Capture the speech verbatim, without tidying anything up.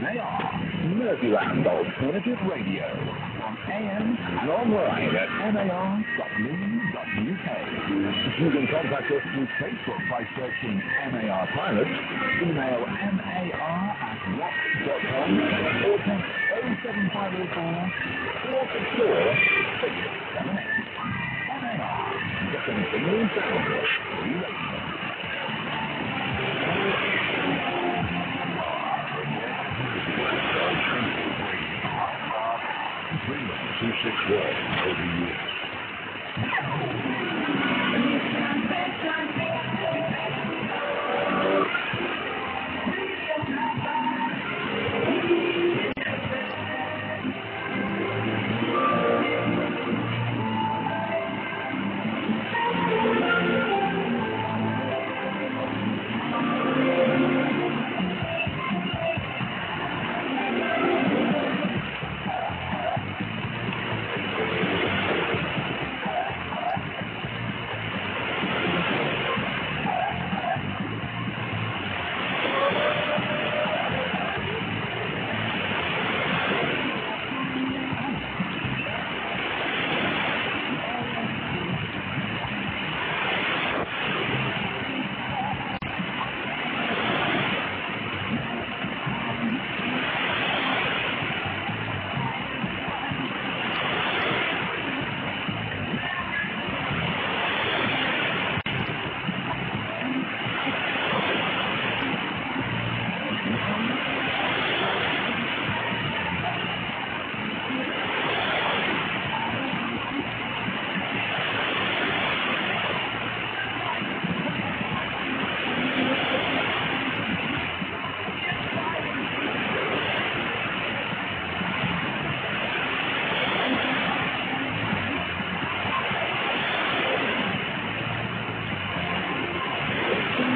M A R, Merseyland Alternative Radio, on A M and online at m a r dot m e dot u k. You can contact us through Facebook by searching M A R Pilot, email m a r at rock dot com, or text oh seven five oh four, four six four, six seven eight. M A R, the continuing sound of free radio. Freedom two six one, O B U.